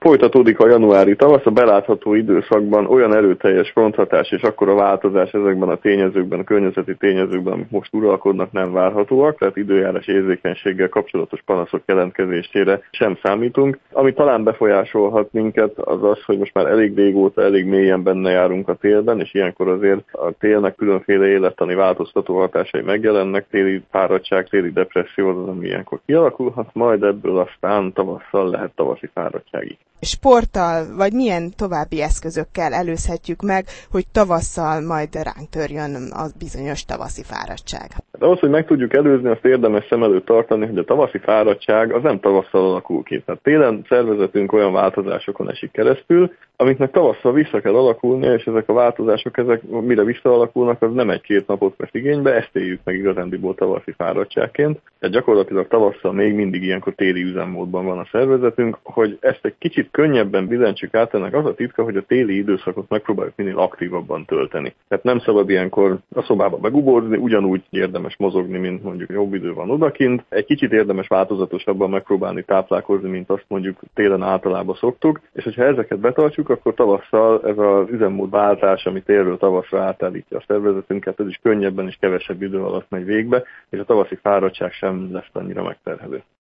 Folytatódik a januári tavasz, a belátható időszakban olyan erőteljes fronthatás és akkora változás ezekben a tényezőkben, a környezeti tényezőkben, amik most uralkodnak, nem várhatóak, tehát időjárás érzékenységgel kapcsolatos panaszok jelentkezésére sem számítunk. Ami talán befolyásolhat minket, az az, hogy most már elég régóta, elég mélyen benne járunk a télben, és ilyenkor azért a télnek különféle élettani változtató hatásai megjelennek, téli fáradtság, téli depresszió az, ami ilyenkor kialakulhat, majd ebből aztán tavasszal lehet tavaszi fáradtság is. Sporttal, vagy milyen további eszközökkel előzhetjük meg, hogy tavasszal majd ránk törjön a bizonyos tavaszi fáradtság? De ahhoz, hogy meg tudjuk előzni, azt érdemes szem előtt tartani, hogy a tavaszi fáradtság az nem tavasszal alakul ki. Tehát télen szervezetünk olyan változásokon esik keresztül, amiknek tavasszal vissza kell alakulnia, és ezek a változások, mire visszaalakulnak, az nem 1-2 napot vesz igénybe, ezt éljük meg igazándiból tavaszi fáradtságként. Tehát gyakorlatilag tavasszal még mindig ilyenkor téli üzemmódban van a szervezetünk, hogy ezt egy kicsit könnyebben billentsük át, ennek az a titka, hogy a téli időszakot megpróbáljuk minél aktívabban tölteni. Tehát nem szabad ilyenkor a szobába beguborzni, ugyanúgy érdemes mozogni, mint mondjuk jobb idő van odakint. Egy kicsit érdemes változatosabban megpróbálni táplálkozni, mint azt mondjuk télen általában szoktuk, és hogyha ezeket betartjuk, akkor tavasszal ez az üzemmódváltás, ami télről tavaszra átállítja a szervezetünket, ez is könnyebben és kevesebb idő alatt megy végbe, és a tavaszi fáradtság sem lesz annyira megterhelő.